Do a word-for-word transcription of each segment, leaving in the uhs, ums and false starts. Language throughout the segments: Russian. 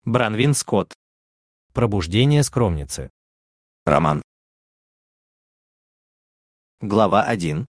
Бранвин Скотт. Пробуждение скромницы. Роман. Глава один.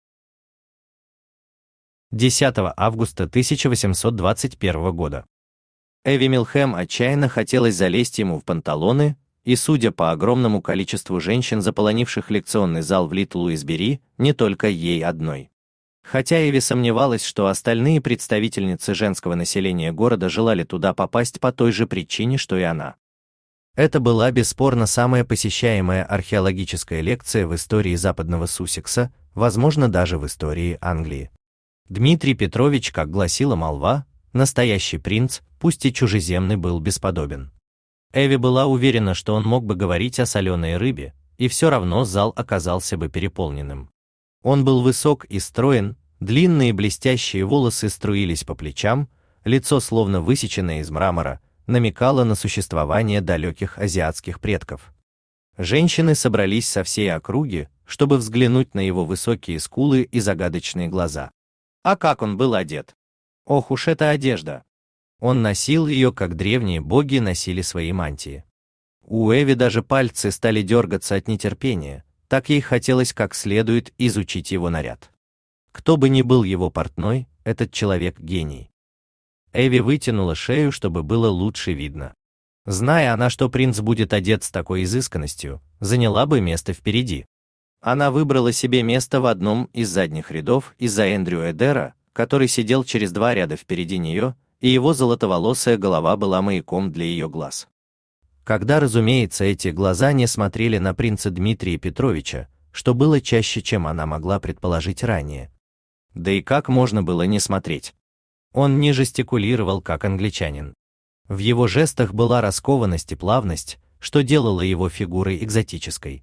десятого августа тысяча восемьсот двадцать первого года. Эви Милхэм отчаянно хотелось залезть ему в панталоны, и, судя по огромному количеству женщин, заполонивших лекционный зал в Литл-Луисбери, не только ей одной. Хотя Эви сомневалась, что остальные представительницы женского населения города желали туда попасть по той же причине, что и она. Это была бесспорно самая посещаемая археологическая лекция в истории западного Суссекса, возможно, даже в истории Англии. Дмитрий Петрович, как гласила молва, настоящий принц, пусть и чужеземный, был бесподобен. Эви была уверена, что он мог бы говорить о соленой рыбе, и все равно зал оказался бы переполненным. Он был высок и строен, длинные блестящие волосы струились по плечам, лицо, словно высеченное из мрамора, намекало на существование далеких азиатских предков. Женщины собрались со всей округи, чтобы взглянуть на его высокие скулы и загадочные глаза. А как он был одет! Ох уж эта одежда! Он носил ее, как древние боги носили свои мантии. У Эви даже пальцы стали дергаться от нетерпения, так ей хотелось как следует изучить его наряд. Кто бы ни был его портной, этот человек гений. Эви вытянула шею, чтобы было лучше видно. Зная она, что принц будет одет с такой изысканностью, заняла бы место впереди. Она выбрала себе место в одном из задних рядов из-за Эндрю Эдера, который сидел через два ряда впереди нее, и его золотоволосая голова была маяком для ее глаз. Когда, разумеется, эти глаза не смотрели на принца Дмитрия Петровича, что было чаще, чем она могла предположить ранее. Да и как можно было не смотреть? Он не жестикулировал, как англичанин. В его жестах была раскованность и плавность, что делало его фигурой экзотической.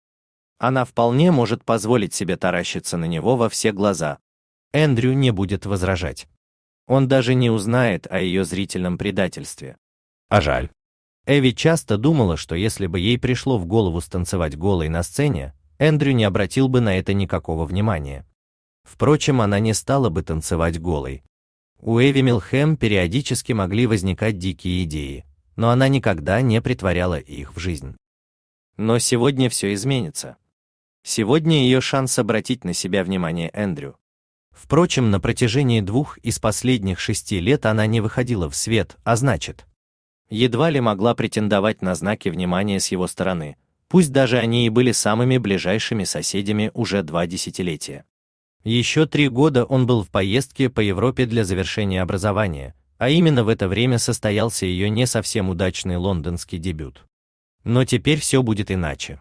Она вполне может позволить себе таращиться на него во все глаза. Эндрю не будет возражать. Он даже не узнает о ее зрительном предательстве. А жаль. Эви часто думала, что если бы ей пришло в голову станцевать голой на сцене, Эндрю не обратил бы на это никакого внимания. Впрочем, она не стала бы танцевать голой. У Эви Милхэм периодически могли возникать дикие идеи, но она никогда не претворяла их в жизнь. Но сегодня все изменится. Сегодня ее шанс обратить на себя внимание Эндрю. Впрочем, на протяжении двух из последних шести лет она не выходила в свет, а значит, едва ли могла претендовать на знаки внимания с его стороны, пусть даже они и были самыми ближайшими соседями уже два десятилетия. Еще три года он был в поездке по Европе для завершения образования, а именно в это время состоялся ее не совсем удачный лондонский дебют. Но теперь все будет иначе.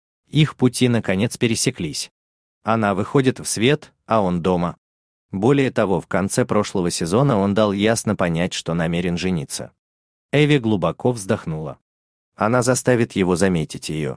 Их пути наконец пересеклись. Она выходит в свет, а он дома. Более того, в конце прошлого сезона он дал ясно понять, что намерен жениться. Эви глубоко вздохнула. Она заставит его заметить ее.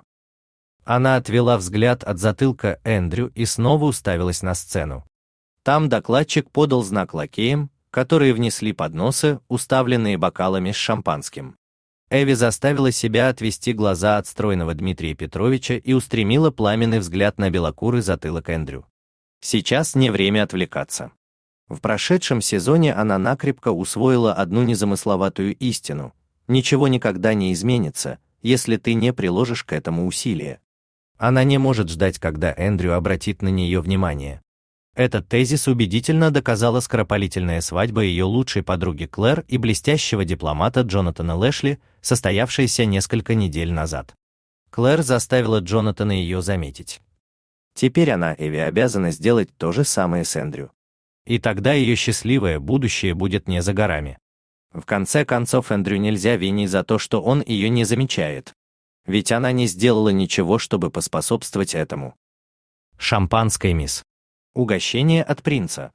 Она отвела взгляд от затылка Эндрю и снова уставилась на сцену. Там докладчик подал знак лакеям, которые внесли подносы, уставленные бокалами с шампанским. Эви заставила себя отвести глаза от стройного Дмитрия Петровича и устремила пламенный взгляд на белокурый затылок Эндрю. Сейчас не время отвлекаться. В прошедшем сезоне она накрепко усвоила одну незамысловатую истину: ничего никогда не изменится, если ты не приложишь к этому усилия. Она не может ждать, когда Эндрю обратит на нее внимание. Этот тезис убедительно доказала скоропалительная свадьба ее лучшей подруги Клэр и блестящего дипломата Джонатана Лэшли, состоявшаяся несколько недель назад. Клэр заставила Джонатана ее заметить. Теперь она, Эви, обязана сделать то же самое с Эндрю. И тогда ее счастливое будущее будет не за горами. В конце концов, Эндрю нельзя винить за то, что он ее не замечает. Ведь она не сделала ничего, чтобы поспособствовать этому. Шампанское, мисс. Угощение от принца.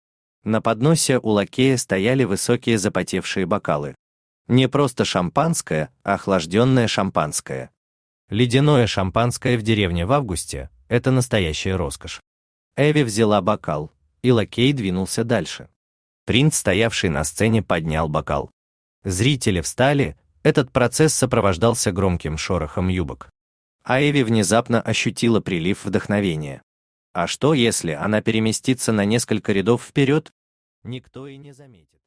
На подносе у лакея стояли высокие запотевшие бокалы. Не просто шампанское, а охлажденное шампанское. Ледяное шампанское в деревне в августе – это настоящая роскошь. Эви взяла бокал, и лакей двинулся дальше. Принц, стоявший на сцене, поднял бокал. Зрители встали, этот процесс сопровождался громким шорохом юбок. А Эви внезапно ощутила прилив вдохновения. А что, если она переместится на несколько рядов вперед? Никто и не заметит.